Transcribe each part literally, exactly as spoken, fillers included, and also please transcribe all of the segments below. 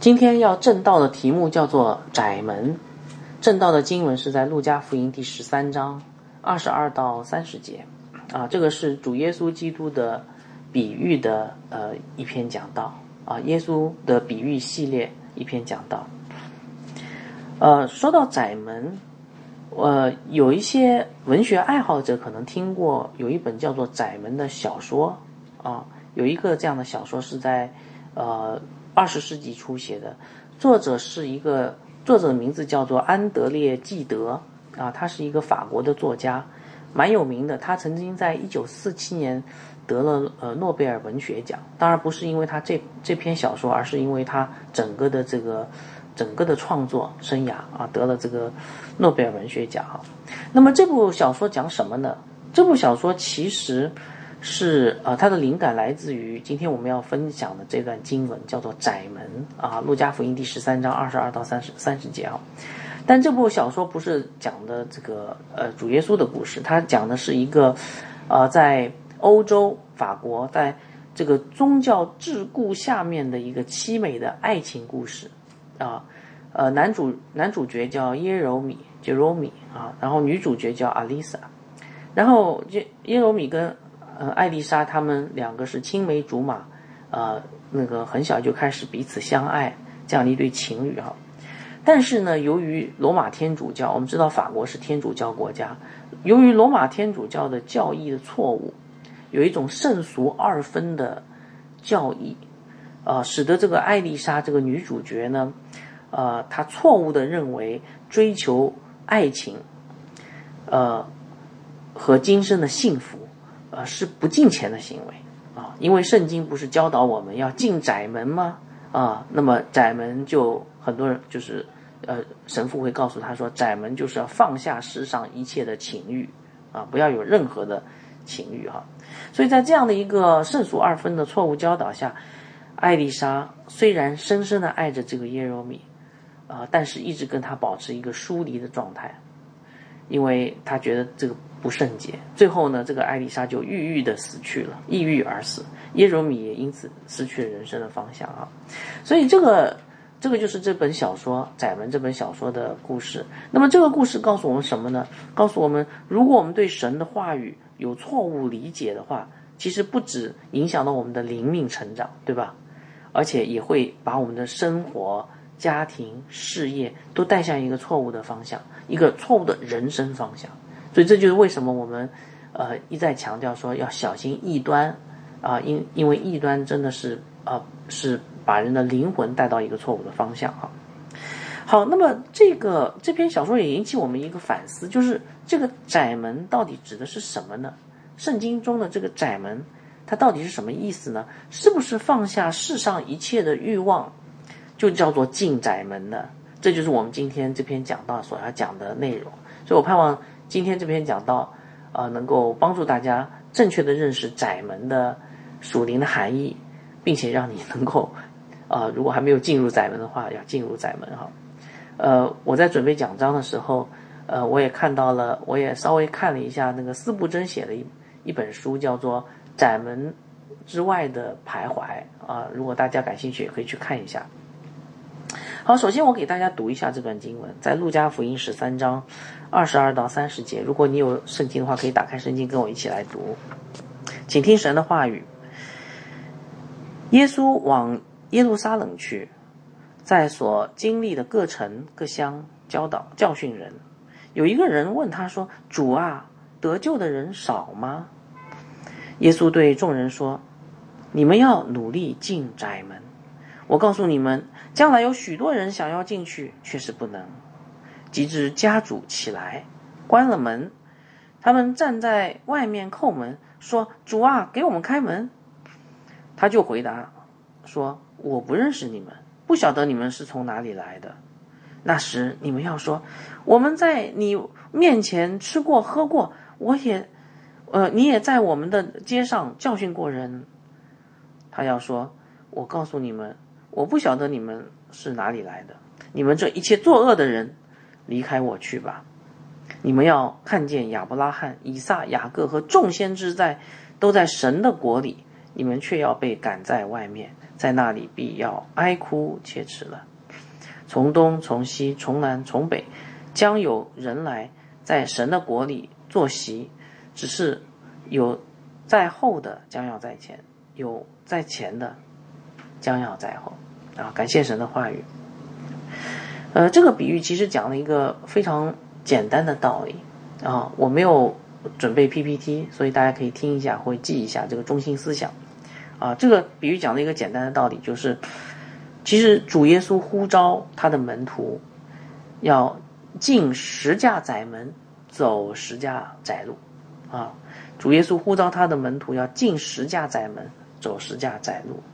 今天要正道的题目叫做窄门，正道的经文是在路加福音第十三章二十二到三十节啊，这个是主耶稣基督的比喻的呃一篇讲道啊，耶稣的比喻系列一篇讲道。呃，说到窄门，呃，有一些文学爱好者可能听过有一本叫做《窄门》的小说啊，有一个这样的小说是在呃二十世纪初写的，作者是一个作者的名字叫做安德烈·纪德啊，他是一个法国的作家，蛮有名的。他曾经在一九四七年得了呃诺贝尔文学奖，当然不是因为他这这篇小说，而是因为他整个的这个整个的创作生涯啊得了这个诺贝尔文学奖啊。那么这部小说讲什么呢？这部小说其实是呃，它的灵感来自于今天我们要分享的这段经文，叫做窄门啊，路加福音第十三章二十二到三十三十节啊。但这部小说不是讲的这个呃主耶稣的故事，它讲的是一个呃在欧洲法国在这个宗教桎梏下面的一个凄美的爱情故事啊。呃，男主男主角叫耶柔米 Jerome 啊，然后女主角叫阿丽莎，然后耶耶柔米跟呃，艾丽莎他们两个是青梅竹马，呃，那个很小就开始彼此相爱，这样的一对情侣哈。但是呢，由于罗马天主教，我们知道法国是天主教国家，由于罗马天主教的教义的错误，有一种圣俗二分的教义，呃，使得这个艾丽莎这个女主角呢，呃，她错误的认为追求爱情，呃，和今生的幸福。呃，是不敬虔的行为啊，因为圣经不是教导我们要进窄门吗？啊，那么窄门就很多人就是呃，神父会告诉他说，窄门就是要放下世上一切的情欲啊，不要有任何的情欲哈。所以在这样的一个圣俗二分的错误教导下，艾丽莎虽然深深的爱着这个耶柔米啊，但是一直跟他保持一个疏离的状态，因为他觉得这个不圣洁，最后呢，这个艾丽莎就郁郁的死去了，抑郁而死。耶柔米也因此失去了人生的方向啊。所以这个这个就是这本小说《窄门》这本小说的故事。那么这个故事告诉我们什么呢？告诉我们，如果我们对神的话语有错误理解的话，其实不只影响到我们的灵命成长，对吧？而且也会把我们的生活、家庭、事业都带向一个错误的方向，一个错误的人生方向。所以这就是为什么我们呃一再强调说要小心异端啊、呃，因因为异端真的是呃是把人的灵魂带到一个错误的方向啊。好，那么这个这篇小说也引起我们一个反思，就是这个窄门到底指的是什么呢？圣经中的这个窄门，它到底是什么意思呢？是不是放下世上一切的欲望，就叫做进窄门呢？这就是我们今天这篇讲道所要讲的内容。所以我盼望今天这篇讲道，呃，能够帮助大家正确的认识窄门的属灵的含义，并且让你能够，呃，如果还没有进入窄门的话，要进入窄门哈。呃，我在准备讲章的时候，呃，我也看到了，我也稍微看了一下那个司布真写的一一本书，叫做《窄门之外的徘徊》啊、呃，如果大家感兴趣，也可以去看一下。好，首先我给大家读一下这段经文，在路加福音十三章二十二到三十节。如果你有圣经的话，可以打开圣经跟我一起来读。请听神的话语。耶稣往耶路撒冷去，在所经历的各城各乡教导教训人。有一个人问他说：“主啊，得救的人少吗？”耶稣对众人说：“你们要努力进窄门。我告诉你们，将来有许多人想要进去，却是不能。及至家主起来，关了门，他们站在外面叩门，说：主啊，给我们开门。他就回答说：我不认识你们，不晓得你们是从哪里来的。那时你们要说：我们在你面前吃过喝过，我也呃，你也在我们的街上教训过人。他要说：我告诉你们，我不晓得你们是哪里来的，你们这一切作恶的人，离开我去吧。你们要看见亚伯拉罕、以撒、雅各和众先知在都在神的国里，你们却要被赶在外面， 在那里必要哀哭切齿了。从东从西从南从北，将有人来在神的国里坐席，只是有在后的将要在前，有在前的将要在后啊！感谢神的话语。呃，这个比喻其实讲了一个非常简单的道理啊，我没有准备 P P T， 所以大家可以听一下或记一下这个中心思想啊。这个比喻讲了一个简单的道理，就是其实主耶稣呼召他的门徒要进十架窄门，走十架窄路啊。主耶稣呼召他的门徒要进十架窄门，走十架窄路。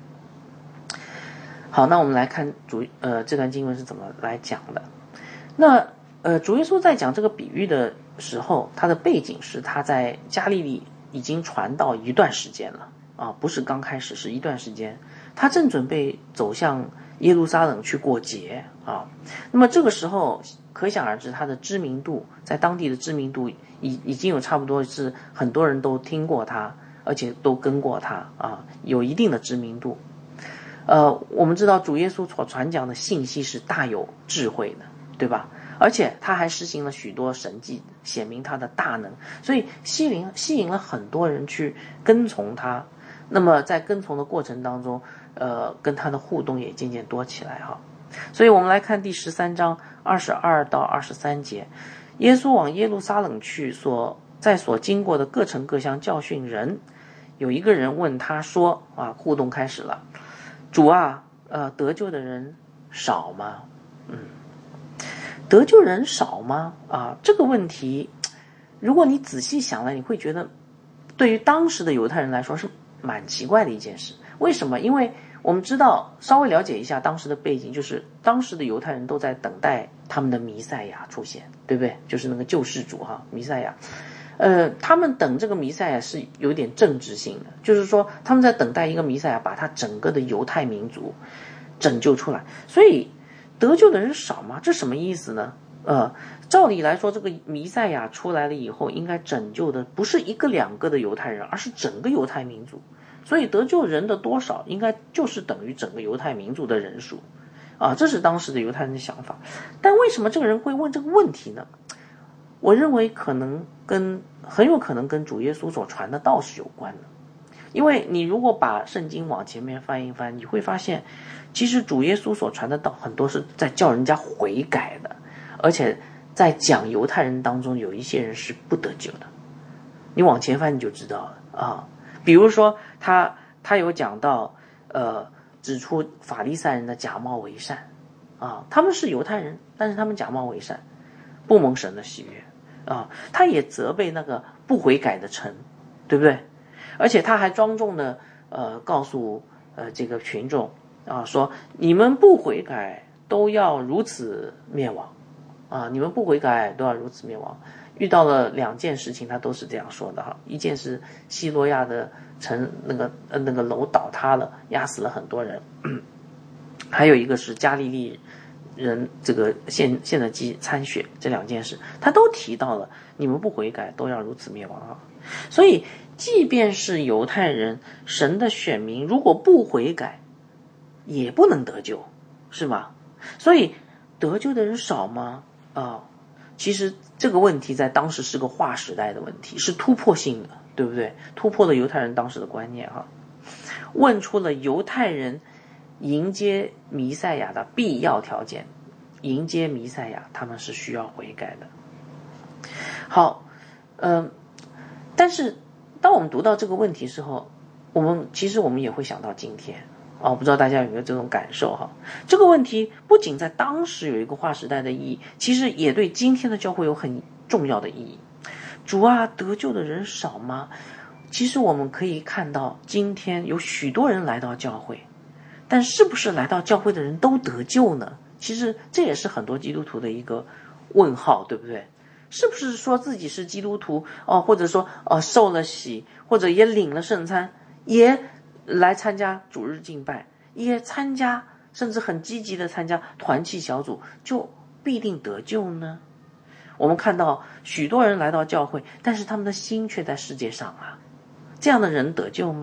好，那我们来看主呃这段经文是怎么来讲的。那呃主耶稣在讲这个比喻的时候，他的背景是他在加利利已经传道一段时间了啊，不是刚开始，是一段时间。他正准备走向耶路撒冷去过节啊。那么这个时候可想而知，他的知名度在当地的知名度已已经有差不多是很多人都听过他，而且都跟过他啊，有一定的知名度。呃，我们知道主耶稣所传讲的信息是大有智慧的，对吧？而且他还实行了许多神迹，显明他的大能，所以吸引吸引了很多人去跟从他。那么在跟从的过程当中，呃，跟他的互动也渐渐多起来哈。所以我们来看第十三章二十二到二十三节，耶稣往耶路撒冷去，所在所经过的各城各乡教训人。有一个人问他说啊，互动开始了。主啊，呃，得救的人少吗？嗯，得救人少吗？啊，这个问题，如果你仔细想来，你会觉得，对于当时的犹太人来说是蛮奇怪的一件事。为什么？因为我们知道，稍微了解一下当时的背景，就是当时的犹太人都在等待他们的弥赛亚出现，对不对？就是那个救世主哈，弥赛亚。呃，他们等这个弥赛亚是有点政治性的，就是说他们在等待一个弥赛亚把他整个的犹太民族拯救出来。所以得救的人少吗？这什么意思呢？呃，照理来说，这个弥赛亚出来了以后，应该拯救的不是一个两个的犹太人，而是整个犹太民族。所以得救人的多少，应该就是等于整个犹太民族的人数啊，这是当时的犹太人的想法。但为什么这个人会问这个问题呢？我认为可能跟很有可能跟主耶稣所传的道是有关的。因为你如果把圣经往前面翻一翻，你会发现其实主耶稣所传的道很多是在叫人家悔改的，而且在讲犹太人当中有一些人是不得救的。你往前翻你就知道了啊。比如说他他有讲到呃指出法利赛人的假冒为善啊，他们是犹太人，但是他们假冒为善，不蒙神的喜悦啊。他也责备那个不悔改的城，对不对？而且他还庄重的呃告诉呃这个群众啊，说你们不悔改都要如此灭亡啊，你们不悔改都要如此灭亡。遇到了两件事情，他都是这样说的哈。一件是希罗亚的城那个呃那个楼倒塌了，压死了很多人；还有一个是加利利人这个献献的鸡参血，这两件事他都提到了，你们不悔改都要如此灭亡啊。所以即便是犹太人，神的选民如果不悔改，也不能得救，是吗？所以得救的人少吗？啊，其实这个问题在当时是个划时代的问题，是突破性的，对不对？突破了犹太人当时的观念哈，问出了犹太人迎接弥赛亚的必要条件。迎接弥赛亚，他们是需要悔改的。好，嗯、呃，但是当我们读到这个问题时候，我们其实我们也会想到今天啊、哦，不知道大家有没有这种感受哈？这个问题不仅在当时有一个划时代的意义，其实也对今天的教会有很重要的意义。主啊，得救的人少吗？其实我们可以看到，今天有许多人来到教会，但是不是来到教会的人都得救呢？其实这也是很多基督徒的一个问号，对不对？是不是说自己是基督徒哦，或者说呃受了洗，或者也领了圣餐，也来参加主日敬拜，也参加甚至很积极的参加团契小组，就必定得救呢？我们看到许多人来到教会，但是他们的心却在世界上啊，这样的人得救吗？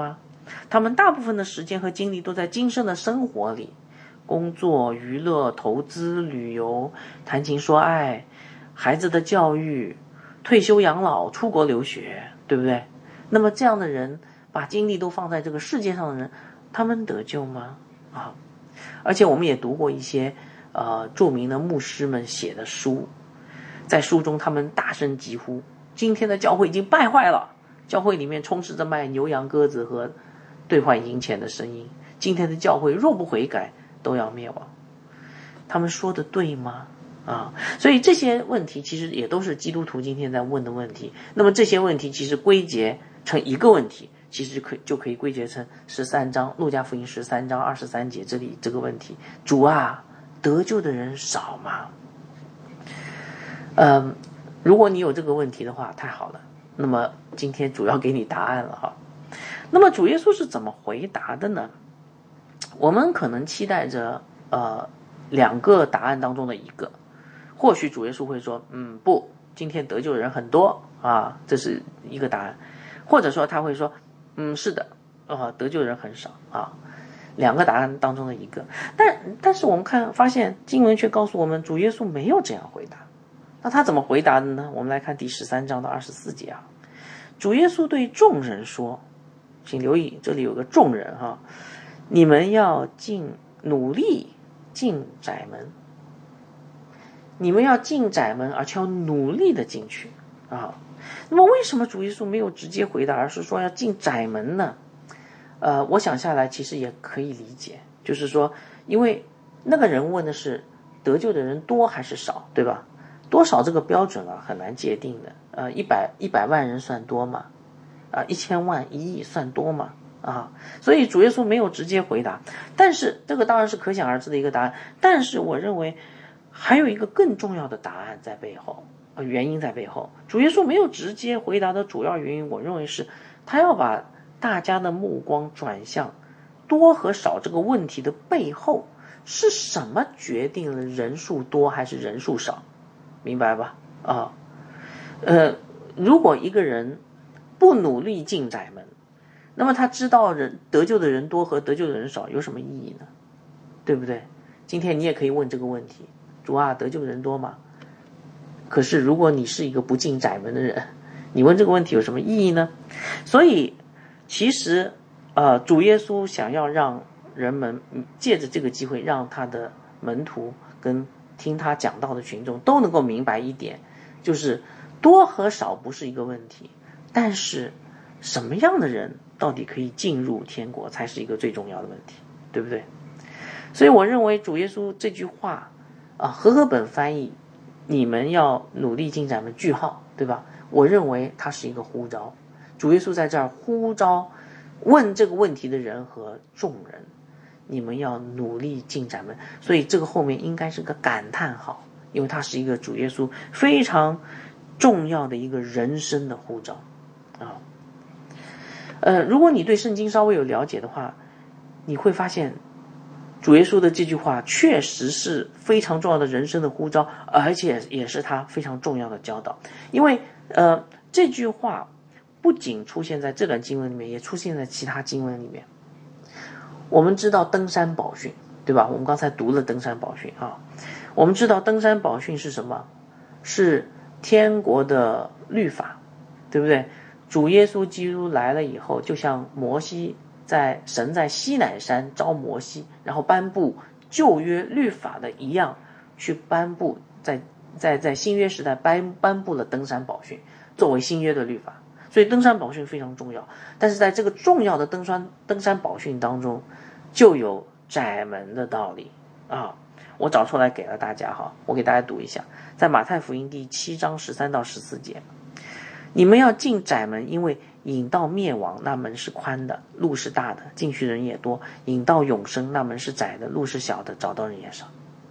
他们大部分的时间和精力都在今生的生活里，工作、娱乐、投资、旅游、谈情说爱、孩子的教育、退休养老、出国留学，对不对？那么这样的人把精力都放在这个世界上的人，他们得救吗？啊！而且我们也读过一些呃著名的牧师们写的书，在书中他们大声疾呼，今天的教会已经败坏了，教会里面充斥着卖牛羊鸽子和兑换银钱的声音，今天的教会若不悔改都要灭亡。他们说的对吗？啊，所以这些问题其实也都是基督徒今天在问的问题。那么这些问题其实归结成一个问题，其实可就可以归结成十三章路加福音十三章二十三节这里这个问题：主啊，得救的人少吗？嗯，如果你有这个问题的话，太好了。那么今天主要给你答案了哈。那么主耶稣是怎么回答的呢？我们可能期待着呃两个答案当中的一个，或许主耶稣会说，嗯，不，今天得救的人很多啊，这是一个答案。或者说他会说，嗯，是的，啊，得救的人很少啊，两个答案当中的一个。但但是我们看发现经文却告诉我们，主耶稣没有这样回答。那他怎么回答的呢？我们来看第十三章的二十四节啊，主耶稣对众人说，请留意这里有个众人哈，你们要进努力进窄门，你们要进窄门，而且要努力的进去啊。那么为什么主耶稣没有直接回答，而是说要进窄门呢？呃，我想下来其实也可以理解，就是说，因为那个人问的是得救的人多还是少，对吧？多少这个标准啊很难界定的。呃，一百一百万人算多吗？啊，一千万一亿算多吗？啊，所以主耶稣没有直接回答。但是这个当然是可想而知的一个答案。但是我认为还有一个更重要的答案在背后。呃，原因在背后，主耶稣没有直接回答的主要原因，我认为是他要把大家的目光转向多和少这个问题的背后是什么决定了人数多还是人数少，明白吧？啊，呃，如果一个人不努力进窄门，那么他知道人得救的人多和得救的人少有什么意义呢？对不对？今天你也可以问这个问题，主啊，得救的人多吗？可是如果你是一个不进窄门的人，你问这个问题有什么意义呢？所以其实呃，主耶稣想要让人们借着这个机会，让他的门徒跟听他讲道的群众都能够明白一点，就是多和少不是一个问题，但是什么样的人到底可以进入天国才是一个最重要的问题，对不对？所以我认为主耶稣这句话啊，和合本翻译你们要努力进窄门句号，对吧？我认为它是一个呼召，主耶稣在这儿呼召问这个问题的人和众人，你们要努力进窄门。所以这个后面应该是个感叹号，因为它是一个主耶稣非常重要的一个人生的呼召啊。呃，如果你对圣经稍微有了解的话，你会发现主耶稣的这句话确实是非常重要的人生的呼召，而且也是他非常重要的教导。因为呃，这句话不仅出现在这段经文里面，也出现在其他经文里面。我们知道登山宝训，对吧？我们刚才读了登山宝训啊。我们知道登山宝训是什么？是天国的律法，对不对？主耶稣基督来了以后，就像摩西在神在西乃山召摩西，然后颁布旧约律法的一样，去颁布在在在新约时代颁颁布了登山宝训，作为新约的律法。所以登山宝训非常重要。但是在这个重要的登山登山宝训当中，就有窄门的道理啊。我找出来给了大家哈，我给大家读一下，在马太福音第七章十三到十四节，你们要进窄门，因为引到灭亡那门是宽的，路是大的，进去人也多；引到永生那门是窄的，路是小的，找到人也少。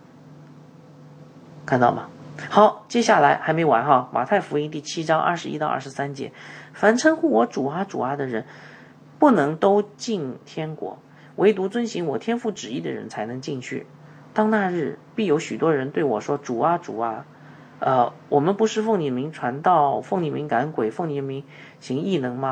看到吗？好，接下来还没完哈，马太福音第七章二十一到二十三节，凡称呼我主啊主啊的人，不能都进天国，唯独遵行我天父旨意的人才能进去。当那日，必有许多人对我说：主啊主啊，呃，我们不是奉你名传道，奉你名赶鬼，奉你名行异能吗？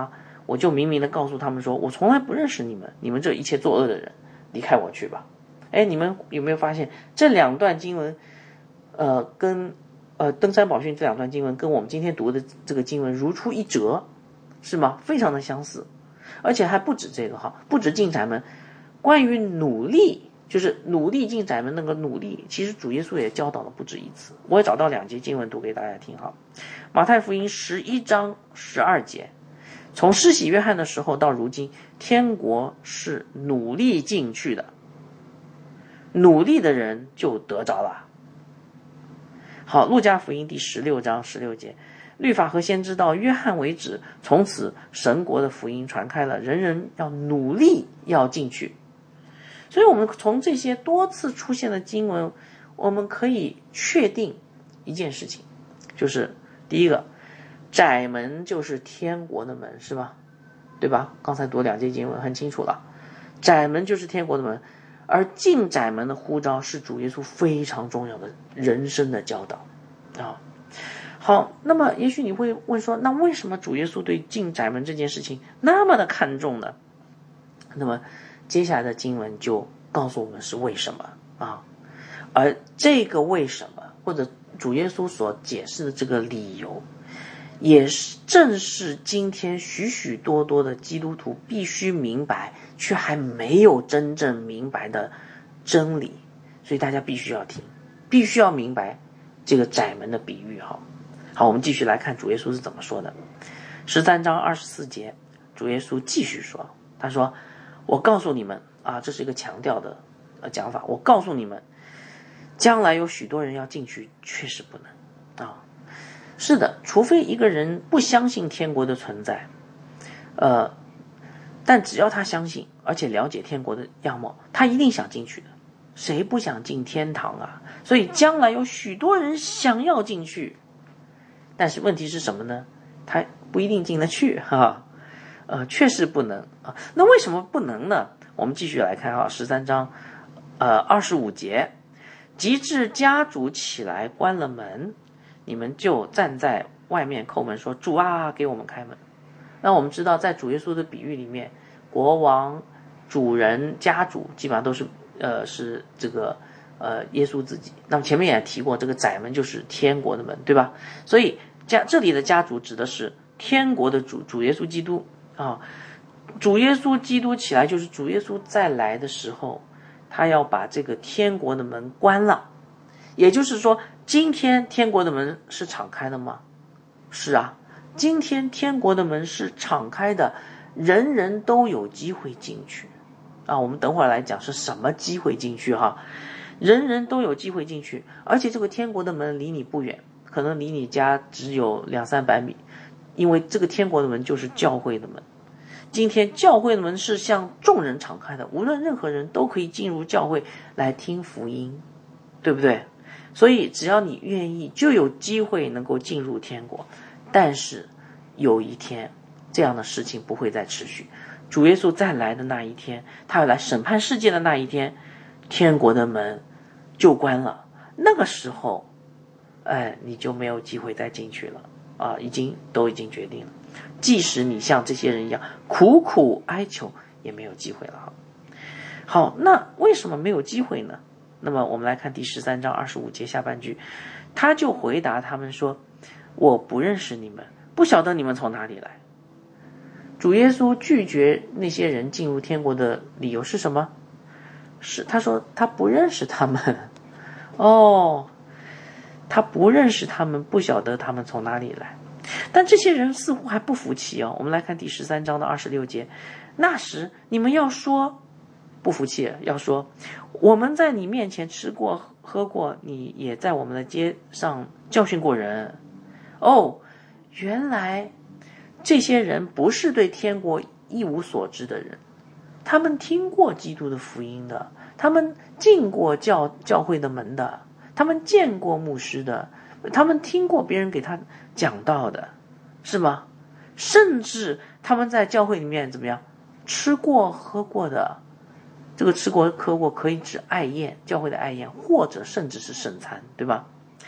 我就明明的告诉他们说，我从来不认识你们，你们这一切作恶的人，离开我去吧。哎，你们有没有发现这两段经文，呃，跟呃登山宝训这两段经文跟我们今天读的这个经文如出一辙，是吗？非常的相似，而且还不止这个哈，不止进窄门，关于努力，就是努力进窄门那个努力，其实主耶稣也教导了不止一次。我也找到两节经文读给大家听哈。马太福音十一章十二节，从施洗约翰的时候到如今，天国是努力进去的，努力的人就得着了。好，路加福音第十六章十六节，律法和先知到约翰为止，从此神国的福音传开了，人人要努力要进去。所以我们从这些多次出现的经文，我们可以确定一件事情，就是第一个，窄门就是天国的门，是吧？对吧？刚才读两节经文很清楚了，窄门就是天国的门，而进窄门的呼召是主耶稣非常重要的人生的教导啊。好，那么也许你会问说，那为什么主耶稣对进窄门这件事情那么的看重呢？那么接下来的经文就告诉我们是为什么啊，而这个为什么，或者主耶稣所解释的这个理由，也是正是今天许许多多的基督徒必须明白却还没有真正明白的真理，所以大家必须要听，必须要明白这个窄门的比喻哈。好，我们继续来看主耶稣是怎么说的。十三章二十四节，主耶稣继续说，他说，我告诉你们啊，这是一个强调的呃讲法，我告诉你们，将来有许多人要进去，确实不能啊。是的，除非一个人不相信天国的存在，呃，但只要他相信，而且了解天国的样貌，他一定想进去的。谁不想进天堂啊？所以将来有许多人想要进去，但是问题是什么呢？他不一定进得去哈，呃，确实不能啊。那为什么不能呢？我们继续来看啊，十三章，呃，二十五节，及至家主起来关了门，你们就站在外面叩门说，主啊，给我们开门。那我们知道，在主耶稣的比喻里面，国王、主人、家主基本上都是呃是这个呃耶稣自己。那么前面也提过，这个窄门就是天国的门，对吧？所以家这里的家主指的是天国的主，主耶稣基督啊。主耶稣基督起来，就是主耶稣再来的时候，他要把这个天国的门关了。也就是说，今天天国的门是敞开的吗？是啊，今天天国的门是敞开的，人人都有机会进去啊。我们等会儿来讲是什么机会进去哈，人人都有机会进去，而且这个天国的门离你不远，可能离你家只有两三百米，因为这个天国的门就是教会的门。今天教会的门是向众人敞开的，无论任何人都可以进入教会来听福音，对不对？所以只要你愿意，就有机会能够进入天国。但是有一天，这样的事情不会再持续。主耶稣再来的那一天，他要来审判世界的那一天，天国的门就关了。那个时候，哎，你就没有机会再进去了啊！已经都已经决定了。即使你像这些人一样苦苦哀求，也没有机会了。好，那为什么没有机会呢？那么我们来看第十三章二十五节下半句，他就回答他们说，我不认识你们，不晓得你们从哪里来。主耶稣拒绝那些人进入天国的理由是什么？是他说他不认识他们。哦，他不认识他们，不晓得他们从哪里来。但这些人似乎还不服气哦。我们来看第十三章的二十六节，那时你们要说，不服气要说，我们在你面前吃过喝过，你也在我们的街上教训过人。哦，原来这些人不是对天国一无所知的人，他们听过基督的福音的，他们进过教教会的门的，他们见过牧师的，他们听过别人给他讲道的，是吗？甚至他们在教会里面怎么样吃过喝过的，这个吃过喝过可以指爱宴，教会的爱宴，或者甚至是圣餐，对吧？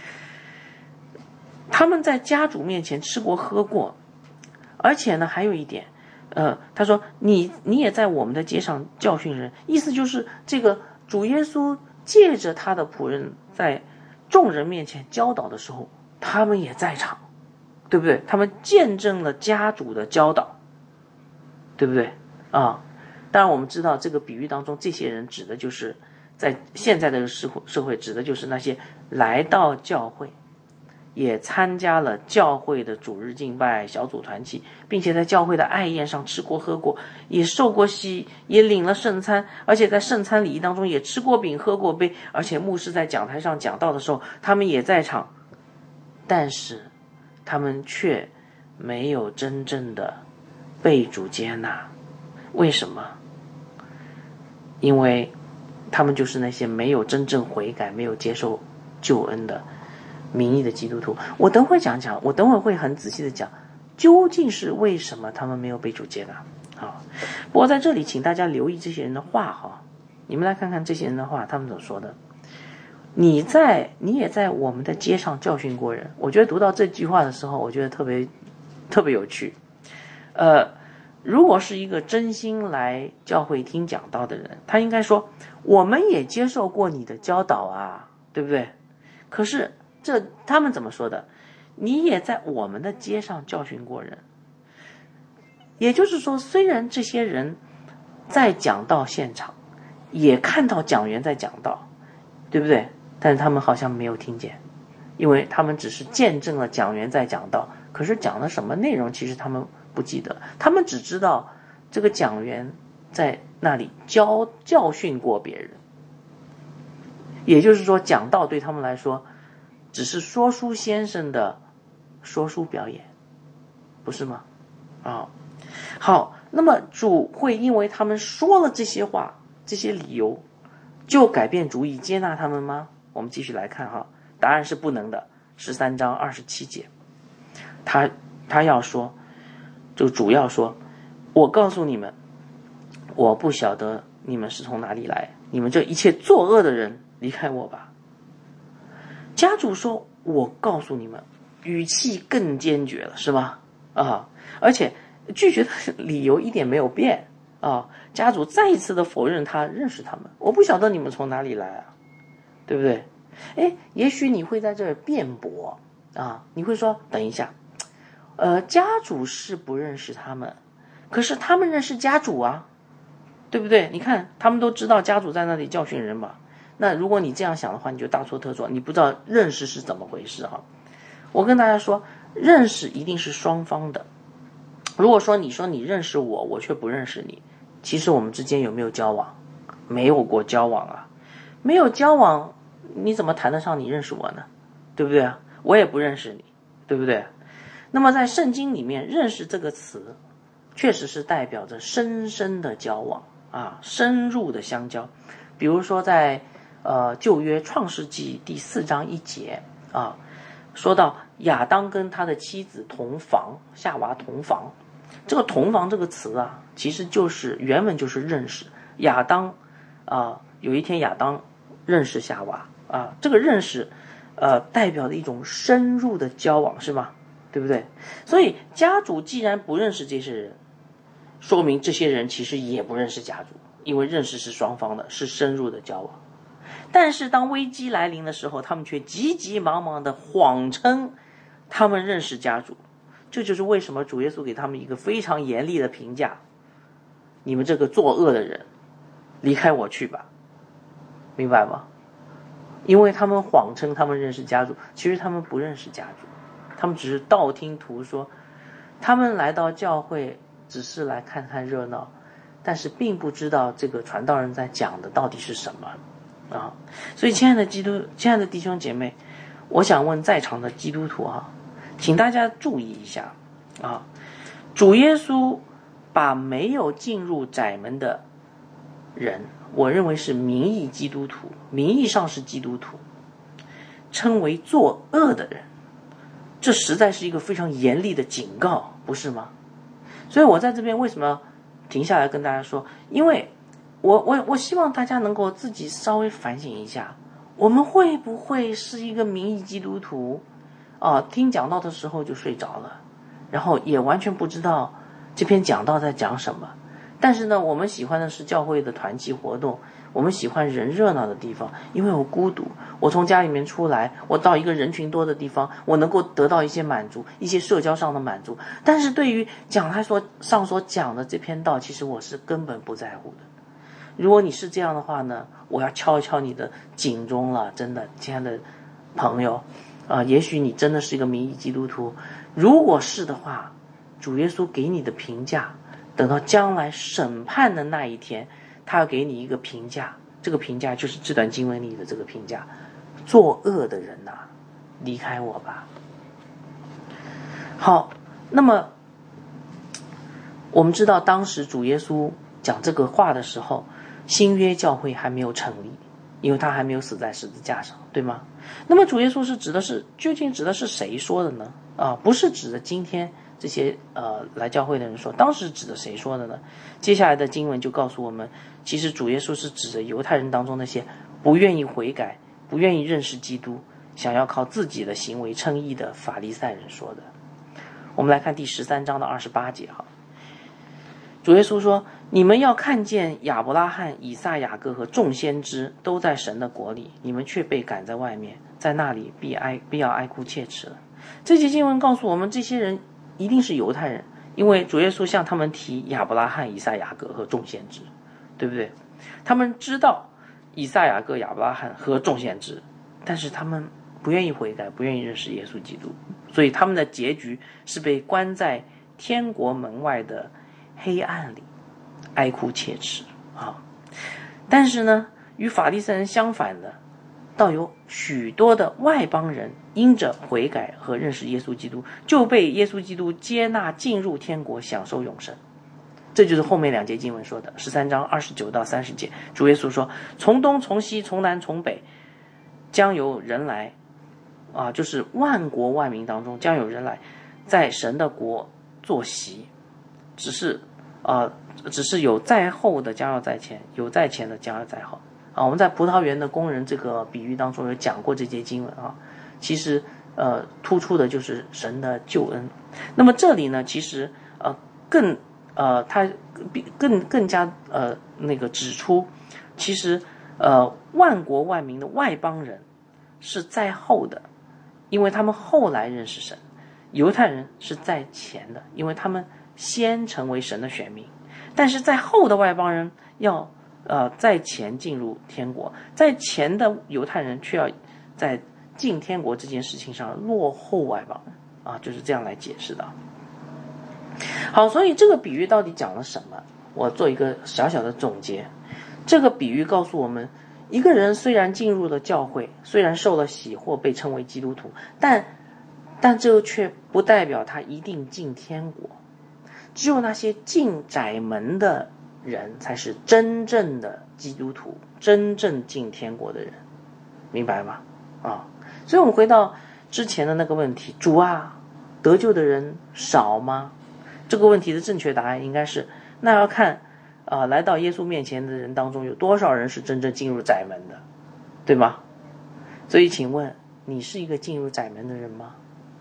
他们在家主面前吃过喝过，而且呢还有一点， 呃，他说你你也在我们的街上教训人，意思就是这个主耶稣借着他的仆人在众人面前教导的时候，他们也在场，对不对？他们见证了家主的教导，对不对啊？当然我们知道这个比喻当中，这些人指的就是在现在的社会社会指的就是那些来到教会，也参加了教会的主日敬拜、小组团契，并且在教会的爱宴上吃过喝过，也受过洗，也领了圣餐，而且在圣餐礼仪当中也吃过饼、喝过杯，而且牧师在讲台上讲道的时候，他们也在场，但是他们却没有真正的被主接纳。为什么？因为他们就是那些没有真正悔改、没有接受救恩的名义的基督徒。我等会讲讲，我等会会很仔细的讲，究竟是为什么他们没有被主接纳。好，不过在这里，请大家留意这些人的话哈，你们来看看这些人的话，他们所说的。你在，你也在我们的街上教训过人。我觉得读到这句话的时候，我觉得特别特别有趣。呃，如果是一个真心来教会听讲道的人，他应该说，我们也接受过你的教导啊，对不对？可是这他们怎么说的？你也在我们的街上教训过人。也就是说，虽然这些人在讲道现场也看到讲员在讲道，对不对？但是他们好像没有听见，因为他们只是见证了讲员在讲道，可是讲了什么内容其实他们不记得，他们只知道这个讲员在那里教教训过别人。也就是说，讲道对他们来说只是说书先生的说书表演，不是吗？啊，好，那么主会因为他们说了这些话、这些理由，就改变主意接纳他们吗？我们继续来看哈，答案是不能的。十三章二十七节，他他要说，就主要说，我告诉你们，我不晓得你们是从哪里来，你们这一切作恶的人，离开我吧。家主说，我告诉你们，语气更坚决了，是吗？啊，而且拒绝的理由一点没有变啊。家主再一次的否认他认识他们，我不晓得你们从哪里来啊，对不对？哎，也许你会在这儿辩驳啊，你会说，等一下，呃，家主是不认识他们，可是他们认识家主啊，对不对？你看，他们都知道家主在那里教训人嘛。那如果你这样想的话，你就大错特错，你不知道认识是怎么回事哈。我跟大家说，认识一定是双方的。如果说你说你认识我，我却不认识你，其实我们之间有没有交往？没有过交往啊，没有交往，你怎么谈得上你认识我呢？对不对啊？我也不认识你，对不对？那么在圣经里面，认识这个词，确实是代表着深深的交往啊，深入的相交。比如说在呃旧约创世纪第四章一节啊，说到亚当跟他的妻子同房，夏娃同房。这个同房这个词啊，其实就是原文就是认识。亚当啊，有一天亚当认识夏娃啊，这个认识呃代表的一种深入的交往，是吗？对不对？所以家主既然不认识这些人，说明这些人其实也不认识家主，因为认识是双方的，是深入的交往。但是当危机来临的时候，他们却急急忙忙的谎称他们认识家主。这就是为什么主耶稣给他们一个非常严厉的评价，你们这个作恶的人，离开我去吧，明白吗？因为他们谎称他们认识家主，其实他们不认识家主，他们只是道听途说，他们来到教会只是来看看热闹，但是并不知道这个传道人在讲的到底是什么啊。所以亲爱的基督亲爱的弟兄姐妹，我想问在场的基督徒啊，请大家注意一下啊，主耶稣把没有进入窄门的人，我认为是名义基督徒，名义上是基督徒，称为作恶的人，这实在是一个非常严厉的警告，不是吗？所以我在这边为什么停下来跟大家说，因为我我我希望大家能够自己稍微反省一下，我们会不会是一个名义基督徒啊？听讲道的时候就睡着了，然后也完全不知道这篇讲道在讲什么。但是呢，我们喜欢的是教会的团契活动，我们喜欢人热闹的地方，因为我孤独，我从家里面出来，我到一个人群多的地方，我能够得到一些满足，一些社交上的满足。但是对于讲台所上所讲的这篇道，其实我是根本不在乎的。如果你是这样的话呢，我要敲一敲你的警钟了，真的，亲爱的朋友啊、呃，也许你真的是一个名义基督徒，如果是的话，主耶稣给你的评价，等到将来审判的那一天，他要给你一个评价，这个评价就是这段经文里的这个评价：作恶的人呐、啊，离开我吧。好，那么我们知道当时主耶稣讲这个话的时候，新约教会还没有成立，因为他还没有死在十字架上，对吗？那么主耶稣是指的是究竟指的是谁说的呢？啊，不是指的今天这些呃来教会的人说，当时指的谁说的呢？接下来的经文就告诉我们，其实主耶稣是指着犹太人当中那些不愿意悔改、不愿意认识基督、想要靠自己的行为称义的法利赛人说的。我们来看第十三章的二十八节哈。主耶稣说，你们要看见亚伯拉罕、以撒、雅各和众先知都在神的国里，你们却被赶在外面，在那里必哀必要哀哭切齿了。这节经文告诉我们，这些人一定是犹太人，因为主耶稣向他们提亚伯拉罕、以撒、雅各和众先知，对不对？他们知道以撒、雅各、亚伯拉罕和众先知，但是他们不愿意悔改，不愿意认识耶稣基督，所以他们的结局是被关在天国门外的黑暗里，哀哭切齿啊！但是呢，与法利赛人相反的，倒有许多的外邦人因着悔改和认识耶稣基督，就被耶稣基督接纳进入天国，享受永生。这就是后面两节经文说的，十三章二十九到三十节，主耶稣说：“从东从西从南从北，将有人来啊，就是万国万民当中将有人来，在神的国坐席，只是啊，只是有在后的将要在前，有在前的将要在后。”啊，我们在葡萄园的工人这个比喻当中有讲过这节经文啊，其实呃突出的就是神的救恩。那么这里呢，其实呃更呃它更更加呃那个指出，其实呃万国万民的外邦人是在后的，因为他们后来认识神；犹太人是在前的，因为他们先成为神的选民。但是在后的外邦人要呃，在前进入天国，在前的犹太人却要在进天国这件事情上落后外邦人啊，就是这样来解释的。好，所以这个比喻到底讲了什么？我做一个小小的总结。这个比喻告诉我们，一个人虽然进入了教会，虽然受了洗或被称为基督徒，但但这却不代表他一定进天国。只有那些进窄门的人才是真正的基督徒，真正进天国的人，明白吗？啊，所以我们回到之前的那个问题，主啊，得救的人少吗？这个问题的正确答案应该是，那要看啊，来到耶稣面前的人当中有多少人是真正进入窄门的，对吗？所以请问，你是一个进入窄门的人吗？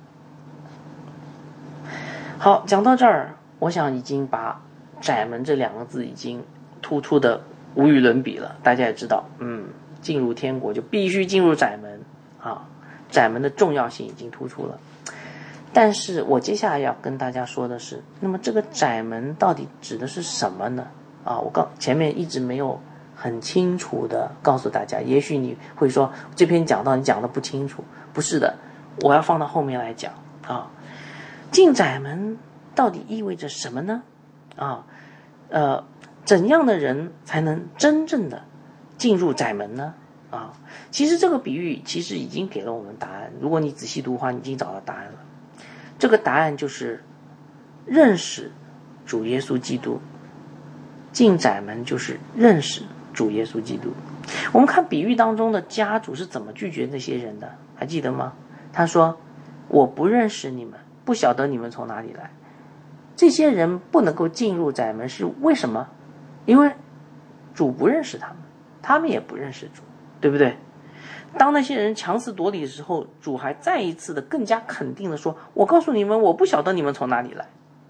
好，讲到这儿，我想已经把窄门这两个字已经突出的无与伦比了。大家也知道，嗯，进入天国就必须进入窄门啊，窄门的重要性已经突出了。但是我接下来要跟大家说的是，那么这个窄门到底指的是什么呢？啊，我刚前面一直没有很清楚的告诉大家，也许你会说这篇讲到你讲的不清楚，不是的，我要放到后面来讲啊。进窄门到底意味着什么呢？啊，呃，怎样的人才能真正的进入窄门呢？啊，其实这个比喻其实已经给了我们答案。如果你仔细读的话，你已经找到答案了。这个答案就是认识主耶稣基督。进窄门就是认识主耶稣基督。我们看比喻当中的家主是怎么拒绝那些人的，还记得吗？他说：“我不认识你们，不晓得你们从哪里来。”这些人不能够进入窄门是为什么？因为主不认识他们，他们也不认识主，对不对？当那些人强词夺理的时候，主还再一次的更加肯定的说：“我告诉你们，我不晓得你们从哪里来。”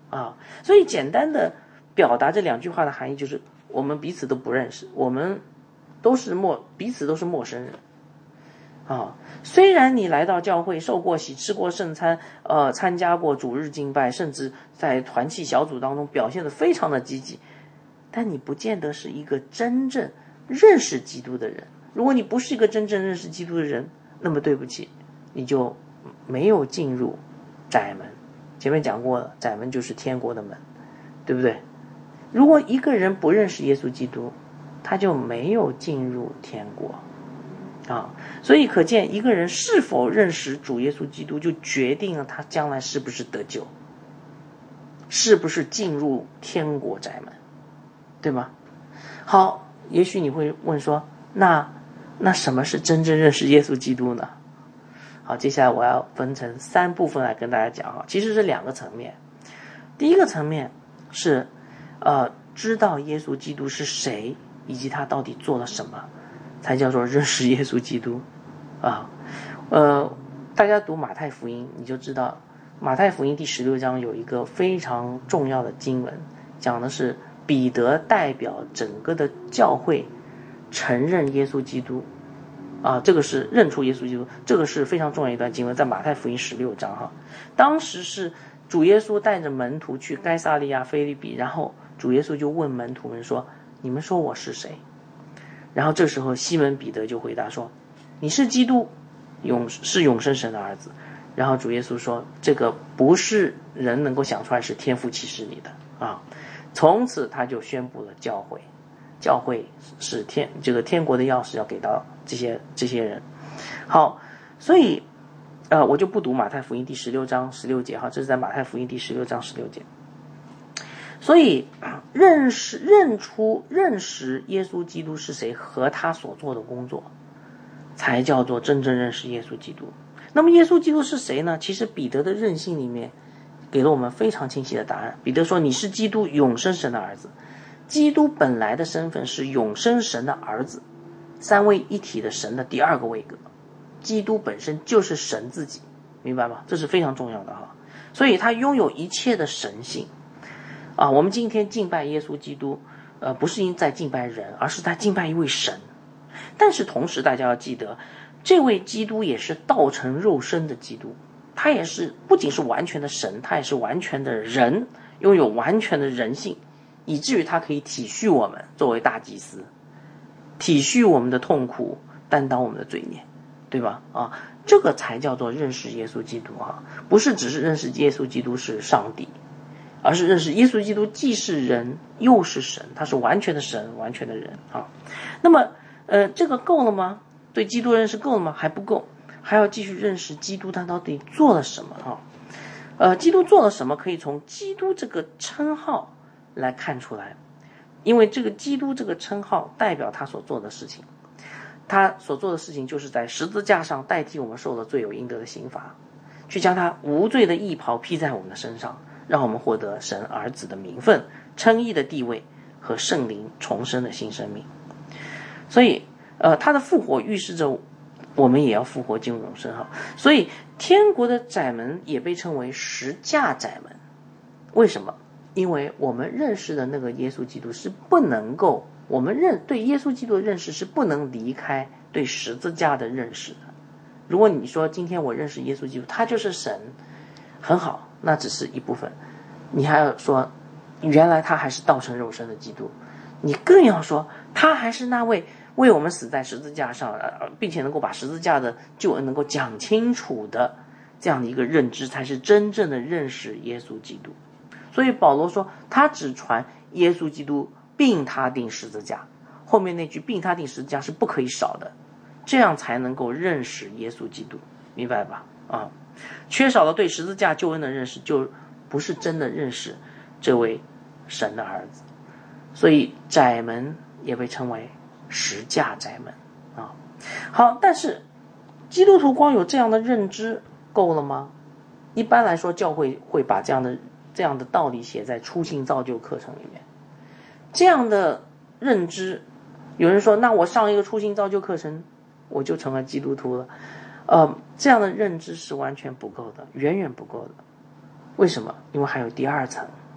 啊。所以简单的表达这两句话的含义就是，我们彼此都不认识，我们都是陌彼此都是陌生人啊。虽然你来到教会受过洗，吃过圣餐，呃，参加过主日敬拜，甚至在团契小组当中表现得非常的积极，但你不见得是一个真正认识基督的人。如果你不是一个真正认识基督的人，那么对不起，你就没有进入窄门。前面讲过了，窄门就是天国的门，对不对？如果一个人不认识耶稣基督，他就没有进入天国啊。所以可见一个人是否认识主耶稣基督，就决定了他将来是不是得救，是不是进入天国窄门，对吗？好，也许你会问说，那那什么是真正认识耶稣基督呢？好，接下来我要分成三部分来跟大家讲哈，其实是两个层面。第一个层面是呃，知道耶稣基督是谁，以及他到底做了什么，才叫做认识耶稣基督啊。呃，大家读马太福音，你就知道马太福音第十六章有一个非常重要的经文，讲的是彼得代表整个的教会承认耶稣基督啊，这个是认出耶稣基督，这个是非常重要一段经文，在马太福音十六章哈。当时是主耶稣带着门徒去该撒利亚腓立比，然后主耶稣就问门徒们说，你们说我是谁？然后这时候西门彼得就回答说，你是基督，永是永生神的儿子。然后主耶稣说，这个不是人能够想出来，是天父启示你的啊。从此他就宣布了教会，教会是天这个天国的钥匙要给到这些这些人。好，所以呃，我就不读马太福音第十六章十六节哈，这是在马太福音第十六章十六节。所以认识认出认识耶稣基督是谁和他所做的工作，才叫做真正认识耶稣基督。那么耶稣基督是谁呢？其实彼得的任性里面给了我们非常清晰的答案。彼得说，你是基督，永生神的儿子。基督本来的身份是永生神的儿子，三位一体的神的第二个位格。基督本身就是神自己，明白吗？这是非常重要的哈。所以他拥有一切的神性啊。我们今天敬拜耶稣基督，呃，不是因在敬拜人，而是在敬拜一位神。但是同时大家要记得，这位基督也是道成肉身的基督，他也是不仅是完全的神，他也是完全的人，拥有完全的人性，以至于他可以体恤我们，作为大祭司，体恤我们的痛苦，担当我们的罪孽，对吧？啊，这个才叫做认识耶稣基督啊，不是只是认识耶稣基督是上帝，而是认识耶稣基督既是人又是神，他是完全的神，完全的人啊。那么，呃，这个够了吗？对基督认识够了吗？还不够，还要继续认识基督他到底做了什么啊？呃，基督做了什么，可以从基督这个称号来看出来，因为这个基督这个称号代表他所做的事情，他所做的事情就是在十字架上代替我们受了罪有应得的刑罚，去将他无罪的义袍披在我们的身上，让我们获得神儿子的名分、称义的地位和圣灵重生的新生命。所以呃，他的复活预示着我们也要复活进入永生哈。所以天国的窄门也被称为十架窄门。为什么？因为我们认识的那个耶稣基督是不能够，我们认对耶稣基督的认识是不能离开对十字架的认识的。如果你说今天我认识耶稣基督，他就是神，很好，那只是一部分。你还要说原来他还是道成肉身的基督，你更要说他还是那位为我们死在十字架上，并且能够把十字架的救恩能够讲清楚的这样的一个认知，才是真正的认识耶稣基督。所以保罗说他只传耶稣基督并他钉十字架，后面那句并他钉十字架是不可以少的，这样才能够认识耶稣基督，明白吧？啊，缺少了对十字架救恩的认识，就不是真的认识这位神的儿子。所以窄门也被称为十架窄门啊。好，但是基督徒光有这样的认知够了吗？一般来说教会会把这样的这样的道理写在初信造就课程里面。这样的认知，有人说那我上一个初信造就课程我就成了基督徒了，呃，这样的认知是完全不够的，远远不够的。为什么？因为还有第二层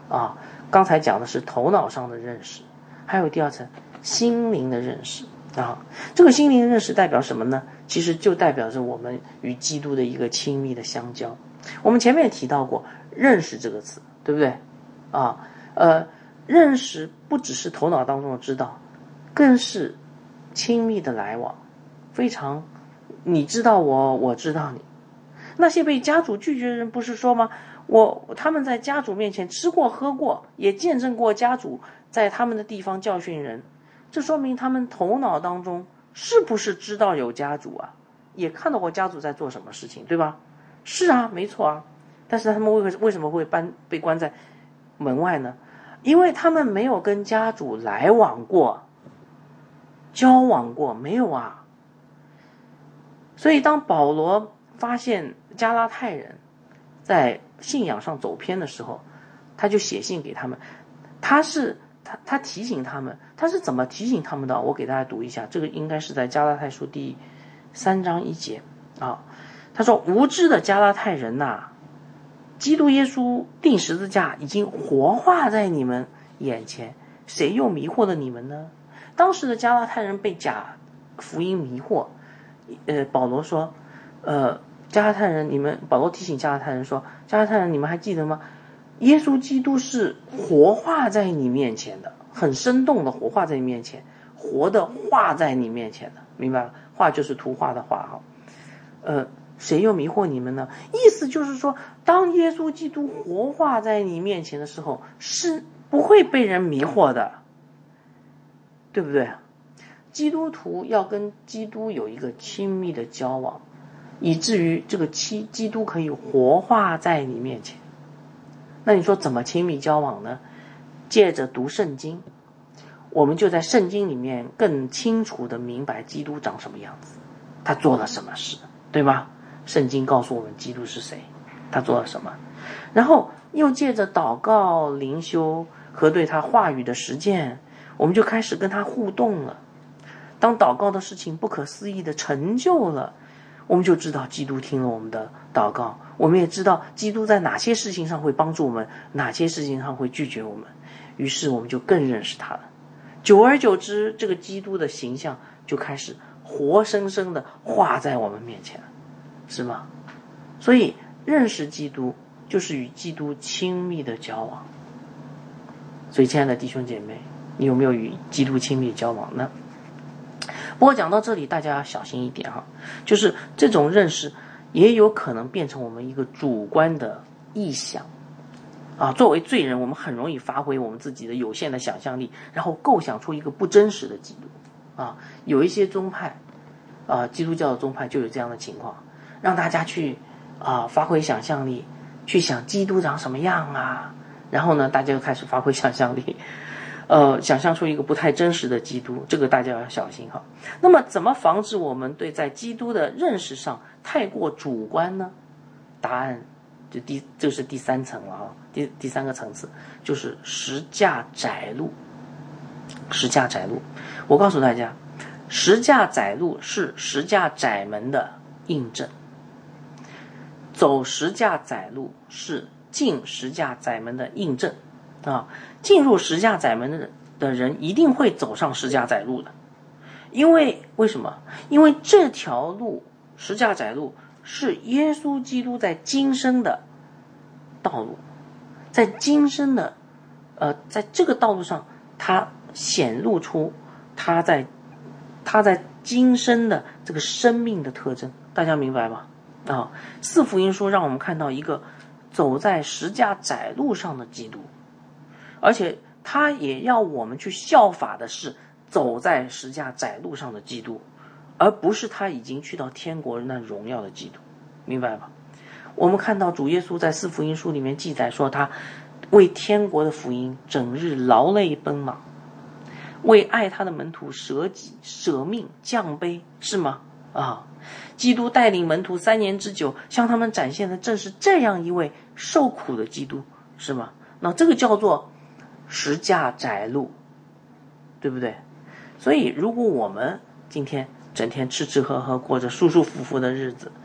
啊。刚才讲的是头脑上的认识，还有第二层心灵的认识啊。这个心灵的认识代表什么呢？其实就代表着我们与基督的一个亲密的相交。我们前面也提到过认识这个词，对不对啊？呃，认识不只是头脑当中的知道，更是亲密的来往，非常你知道我，我知道你。那些被家主拒绝的人不是说吗？我他们在家主面前吃过喝过，也见证过家主在他们的地方教训人，这说明他们头脑当中是不是知道有家主啊？也看到过家主在做什么事情，对吧？是啊，没错啊。但是他们为为什么会搬被关在门外呢？因为他们没有跟家主来往过，交往过，没有啊。所以当保罗发现加拉太人在信仰上走偏的时候，他就写信给他们。他是他他提醒他们，他是怎么提醒他们的？我给大家读一下，这个应该是在加拉太书第三章一节啊。他说：“无知的加拉太人呐、啊，基督耶稣钉十字架已经活化在你们眼前，谁又迷惑了你们呢？”当时的加拉太人被假福音迷惑，呃，保罗说，呃。加拉太人，你们保罗提醒加拉太人说：“加拉太人，你们还记得吗？耶稣基督是活化在你面前的，很生动的活化在你面前，活的画在你面前的，明白了？画就是图画的画哈。呃，谁又迷惑你们呢？意思就是说，当耶稣基督活化在你面前的时候，是不会被人迷惑的，对不对？基督徒要跟基督有一个亲密的交往。”以至于这个基基督可以活化在你面前。那你说怎么亲密交往呢？借着读圣经，我们就在圣经里面更清楚的明白基督长什么样子，他做了什么事，对吗？圣经告诉我们基督是谁，他做了什么，然后又借着祷告、灵修和对他话语的实践，我们就开始跟他互动了。当祷告的事情不可思议的成就了，我们就知道基督听了我们的祷告，我们也知道基督在哪些事情上会帮助我们，哪些事情上会拒绝我们，于是我们就更认识他了。久而久之，这个基督的形象就开始活生生的画在我们面前，是吗？所以认识基督就是与基督亲密的交往。所以亲爱的弟兄姐妹，你有没有与基督亲密交往呢？不过讲到这里，大家要小心一点哈，就是这种认识也有可能变成我们一个主观的臆想啊。作为罪人，我们很容易发挥我们自己的有限的想象力，然后构想出一个不真实的基督啊。有一些宗派啊，基督教的宗派就有这样的情况，让大家去啊发挥想象力，去想基督长什么样啊，然后呢，大家就开始发挥想象力。呃，想象出一个不太真实的基督，这个大家要小心哈。那么，怎么防止我们对在基督的认识上太过主观呢？答案就第，这是第三层了啊，第第三个层次就是十架窄路。十架窄路，我告诉大家，十架窄路是十架窄门的印证，走十架窄路是进十架窄门的印证。啊，进入十架窄门的的人一定会走上十架窄路的，因为为什么？因为这条路十架窄路是耶稣基督在今生的道路，在今生的呃，在这个道路上，他显露出他在他在今生的这个生命的特征，大家明白吗？啊，四福音书让我们看到一个走在十架窄路上的基督。而且他也要我们去效法的是走在十架窄路上的基督，而不是他已经去到天国那荣耀的基督，明白吧？我们看到主耶稣在四福音书里面记载说，他为天国的福音整日劳累奔忙，为爱他的门徒舍己舍命降卑，是吗？啊，基督带领门徒三年之久，向他们展现的正是这样一位受苦的基督，是吗？那这个叫做十架窄路，对不对？所以如果我们今天整天吃吃喝喝，过着舒舒服服的日子，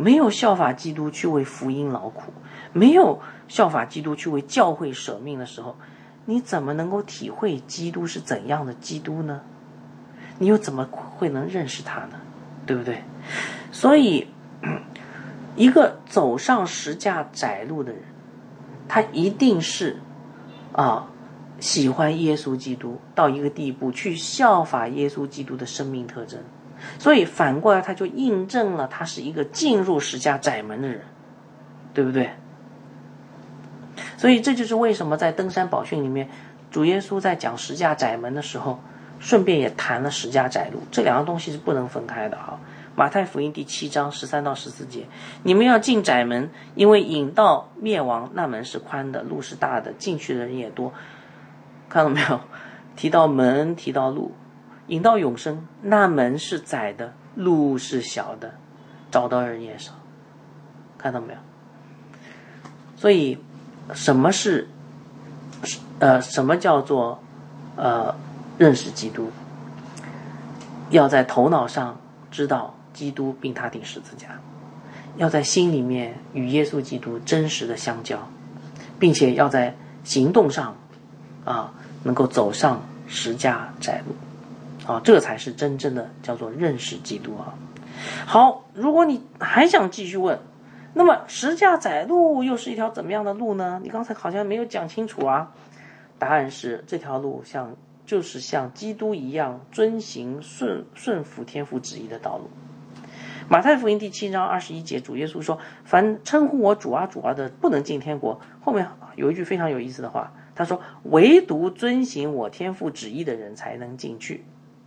没有效法基督去为福音劳苦，没有效法基督去为教会舍命的时候，你怎么能够体会基督是怎样的基督呢？你又怎么会能认识他呢？对不对？所以一个走上十架窄路的人，他一定是啊喜欢耶稣基督到一个地步，去效法耶稣基督的生命特征。所以反过来他就印证了他是一个进入十架窄门的人，对不对？所以这就是为什么在登山宝训里面，主耶稣在讲十架窄门的时候，顺便也谈了十架窄路，这两个东西是不能分开的啊。马太福音第七章十三到十四节，你们要进窄门，因为引到灭亡那门是宽的，路是大的，进去的人也多。看到没有？提到门，提到路，引到永生，那门是窄的，路是小的，找到人也少。看到没有？所以什么是呃什么叫做呃认识基督？要在头脑上知道基督并他顶十字架，要在心里面与耶稣基督真实的相交，并且要在行动上啊能够走上十架窄路啊，这才是真正的叫做认识基督啊。好，如果你还想继续问，那么十架窄路又是一条怎么样的路呢？你刚才好像没有讲清楚啊。答案是这条路像就是像基督一样遵行顺顺服天父旨意的道路。马太福音第七章二十一节，主耶稣说：凡称呼我主啊主啊的，不能进天国。后面有一句非常有意思的话，他说：唯独遵行我天父旨意的人才能进去。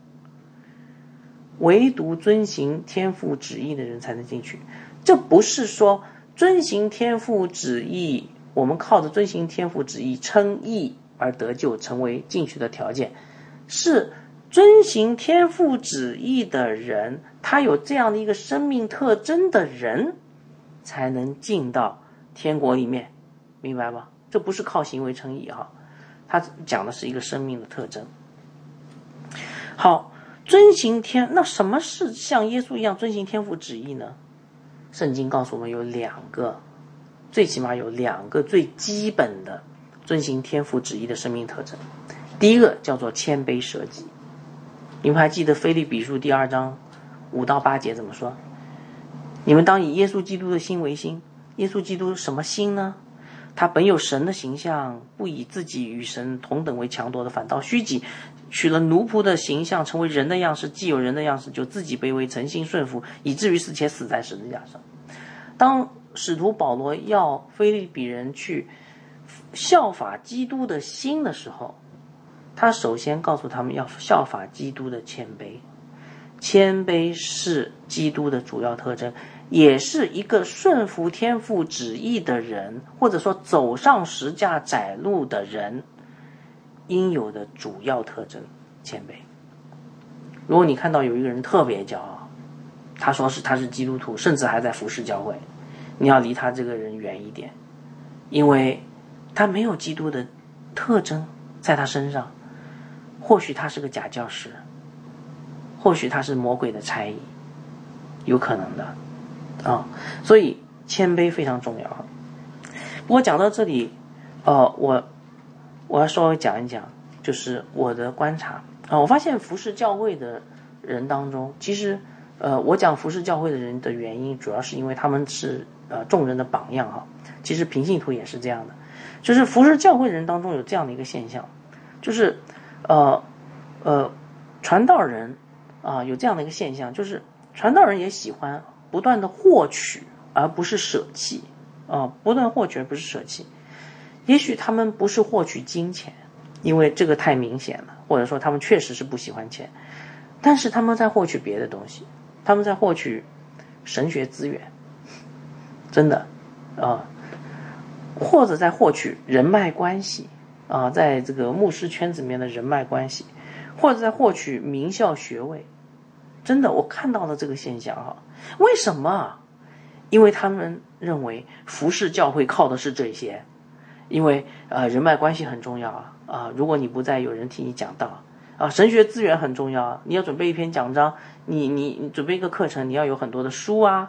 唯独遵行天父旨意的人才能进去。这不是说遵行天父旨意，我们靠着遵行天父旨意称义而得救成为进去的条件，是遵行天父旨意的人，他有这样的一个生命特征的人才能进到天国里面，明白吗？这不是靠行为称义哈，他讲的是一个生命的特征。好，遵行天，那什么是像耶稣一样遵行天父旨意呢？圣经告诉我们有两个，最起码有两个最基本的遵行天父旨意的生命特征。第一个叫做谦卑舍己。你们还记得腓立比书第二章五到八节怎么说？你们当以耶稣基督的心为心。耶稣基督什么心呢？他本有神的形象，不以自己与神同等为强夺的，反倒虚己，取了奴仆的形象，成为人的样式，既有人的样式，就自己卑微，诚心顺服，以至于死，且死在十字架上。当使徒保罗要腓立比人去效法基督的心的时候，他首先告诉他们要效法基督的谦卑。谦卑是基督的主要特征，也是一个顺服天父旨意的人，或者说走上十架窄路的人应有的主要特征，谦卑。如果你看到有一个人特别骄傲，他说是他是基督徒，甚至还在服侍教会，你要离他这个人远一点，因为他没有基督的特征在他身上。或许他是个假教师，或许他是魔鬼的差役，有可能的啊。所以谦卑非常重要。不过讲到这里，呃，我我要稍微讲一讲，就是我的观察啊。我发现服侍教会的人当中，其实呃，我讲服侍教会的人的原因，主要是因为他们是呃众人的榜样哈。其实平信徒也是这样的，就是服侍教会的人当中有这样的一个现象，就是呃呃，传道人啊、呃、有这样的一个现象，就是传道人也喜欢不断的获取，而不是舍弃啊、呃，不断获取而不是舍弃。也许他们不是获取金钱，因为这个太明显了，或者说他们确实是不喜欢钱，但是他们在获取别的东西，他们在获取神学资源，真的啊、呃，或者在获取人脉关系。啊，在这个牧师圈子里面的人脉关系，或者在获取名校学位，真的我看到了这个现象哈。为什么？因为他们认为服侍教会靠的是这些，因为呃人脉关系很重要啊啊，如果你不在，有人替你讲道啊，神学资源很重要啊，你要准备一篇讲章，你你你准备一个课程，你要有很多的书啊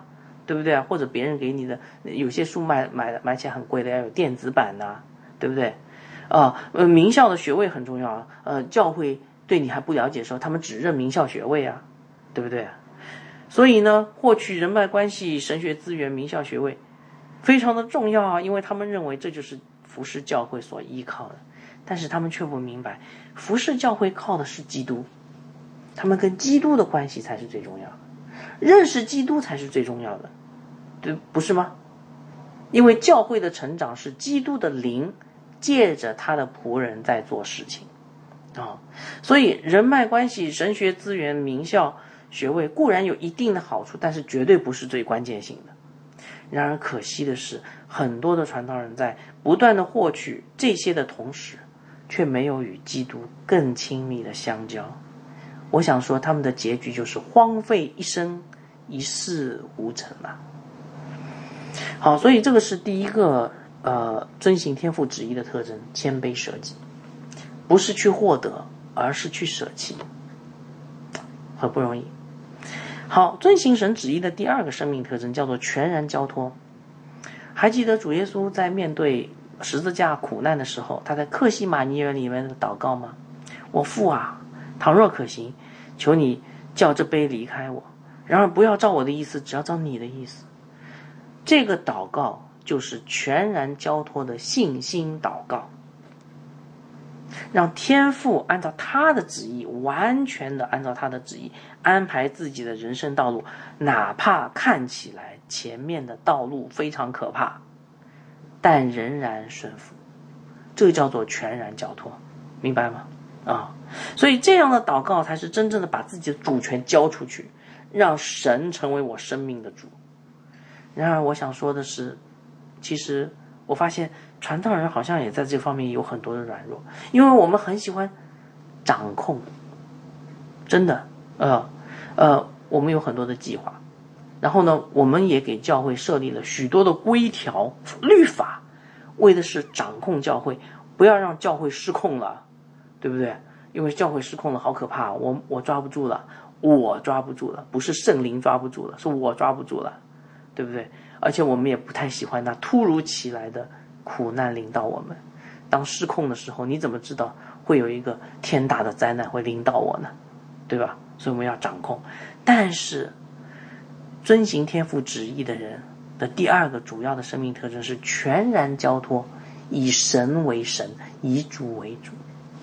对不对啊？或者别人给你的，有些书买买买起来很贵的，要有电子版呐、啊，对不对？啊，呃，名校的学位很重要啊。呃，教会对你还不了解的时候，他们只认名校学位啊，对不对？所以呢，获取人脉关系、神学资源、名校学位，非常的重要啊，因为他们认为这就是服侍教会所依靠的。但是他们却不明白，服侍教会靠的是基督，他们跟基督的关系才是最重要的，认识基督才是最重要的，对，不是吗？因为教会的成长是基督的灵借着他的仆人在做事情啊、哦，所以人脉关系、神学资源、名校学位固然有一定的好处，但是绝对不是最关键性的。然而可惜的是，很多的传道人在不断的获取这些的同时，却没有与基督更亲密的相交。我想说，他们的结局就是荒废一生，一事无成啊。好，所以这个是第一个呃遵行天父旨意的特征，谦卑舍己，不是去获得，而是去舍弃，很不容易。好，遵行神旨意的第二个生命特征叫做全然交托。还记得主耶稣在面对十字架苦难的时候，他在客西马尼园里面的祷告吗？我父啊，倘若可行，求你叫这杯离开我，然而不要照我的意思，只要照你的意思。这个祷告就是全然交托的信心祷告，让天父按照他的旨意，完全的按照他的旨意安排自己的人生道路，哪怕看起来前面的道路非常可怕，但仍然顺服，这个叫做全然交托，明白吗？啊，所以这样的祷告才是真正的把自己的主权交出去，让神成为我生命的主。然而我想说的是，其实我发现传道人好像也在这方面有很多的软弱，因为我们很喜欢掌控，真的，呃呃，我们有很多的计划，然后呢，我们也给教会设立了许多的规条、律法，为的是掌控教会，不要让教会失控了，对不对？因为教会失控了，好可怕，我我抓不住了，我抓不住了，不是圣灵抓不住了，是我抓不住了。对不对？而且我们也不太喜欢那突如其来的苦难临到我们。当失控的时候，你怎么知道会有一个天大的灾难会临到我呢？对吧？所以我们要掌控。但是遵行天父旨意的人的第二个主要的生命特征是全然交托，以神为神，以主为主。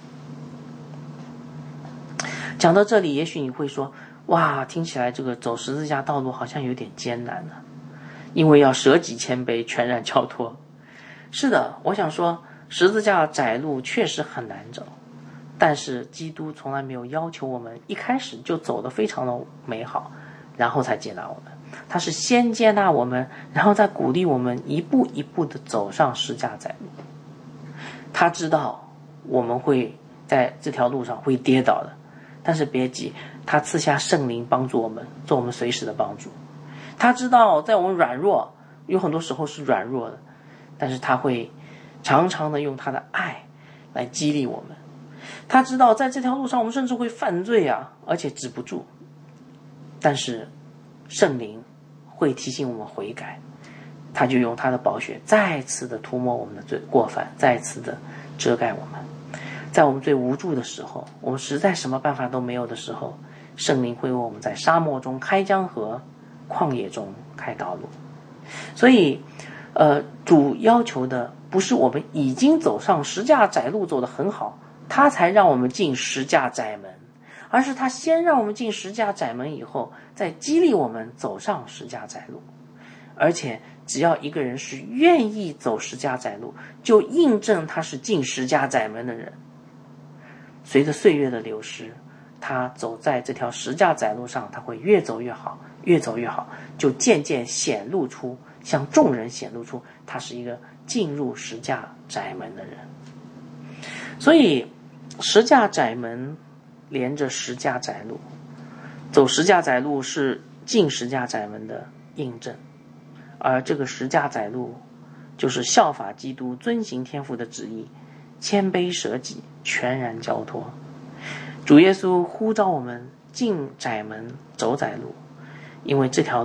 讲到这里，也许你会说，哇，听起来这个走十字架道路好像有点艰难了，因为要舍己谦卑，全然交托。是的，我想说十字架窄路确实很难走，但是基督从来没有要求我们一开始就走得非常的美好，然后才接纳我们。他是先接纳我们，然后再鼓励我们一步一步的走上十字架窄路。他知道我们会在这条路上会跌倒的，但是别急，他赐下圣灵帮助我们，做我们随时的帮助。他知道在我们软弱，有很多时候是软弱的，但是他会常常的用他的爱来激励我们。他知道在这条路上我们甚至会犯罪啊，而且止不住，但是圣灵会提醒我们悔改，他就用他的宝血再次的涂抹我们的罪过犯，再次的遮盖我们。在我们最无助的时候，我们实在什么办法都没有的时候，圣灵会为我们在沙漠中开江河，旷野中开道路。所以呃，主要求的不是我们已经走上十架窄路走得很好，他才让我们进十架窄门，而是他先让我们进十架窄门以后，再激励我们走上十架窄路。而且只要一个人是愿意走十架窄路，就印证他是进十架窄门的人。随着岁月的流失，他走在这条十架窄路上，他会越走越好，越走越好，就渐渐显露出，向众人显露出他是一个进入十架窄门的人。所以十架窄门连着十架窄路，走十架窄路是进十架窄门的印证，而这个十架窄路就是效法基督，遵行天父的旨意，谦卑舍己，全然交托。主耶稣呼召我们进窄门走窄路，因为这条路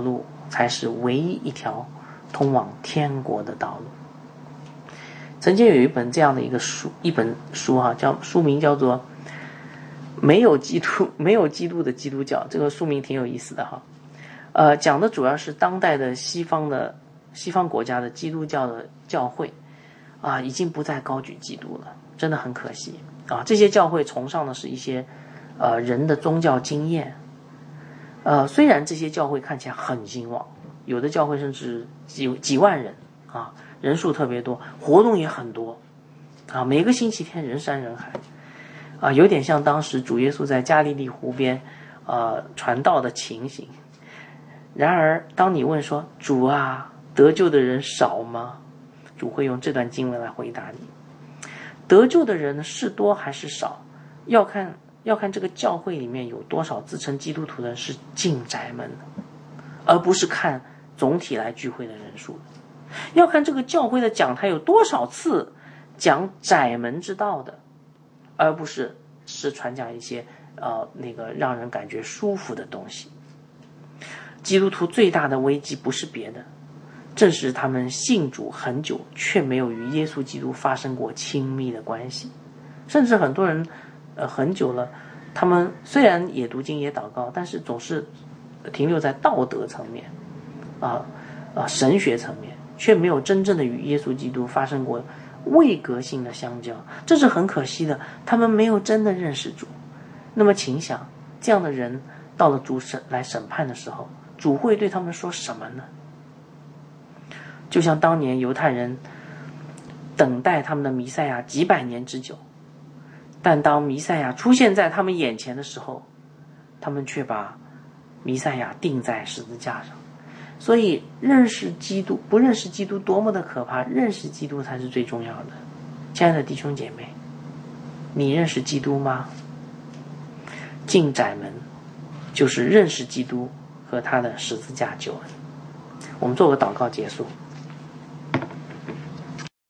才是唯一一条通往天国的道路。曾经有一本这样的一个书，一本书哈、啊，叫书名叫做《没有基督没有基督的基督教》，这个书名挺有意思的哈。呃，讲的主要是当代的西方的西方国家的基督教的教会啊，已经不再高举基督了，真的很可惜啊。这些教会崇尚的是一些呃人的宗教经验，呃，虽然这些教会看起来很兴旺，有的教会甚至几几万人啊，人数特别多，活动也很多啊，每个星期天人山人海啊，有点像当时主耶稣在加利利湖边呃传道的情形。然而当你问说主啊，得救的人少吗？主会用这段经文来回答你，得救的人是多还是少，要看要看这个教会里面有多少自称基督徒的人是进宅门的，而不是看总体来聚会的人数，要看这个教会的讲台有多少次讲窄门之道的，而不是是传讲一些呃那个让人感觉舒服的东西。基督徒最大的危机不是别的，正是他们信主很久，却没有与耶稣基督发生过亲密的关系。甚至很多人呃很久了，他们虽然也读经也祷告，但是总是停留在道德层面啊啊神学层面，却没有真正的与耶稣基督发生过位格性的相交，这是很可惜的。他们没有真的认识主。那么请想，这样的人到了主审来审判的时候，主会对他们说什么呢？就像当年犹太人等待他们的弥赛亚几百年之久，但当弥赛亚出现在他们眼前的时候，他们却把弥赛亚钉在十字架上。所以认识基督，不认识基督多么的可怕，认识基督才是最重要的。亲爱的弟兄姐妹，你认识基督吗？进窄门就是认识基督和他的十字架救恩。我们做个祷告结束。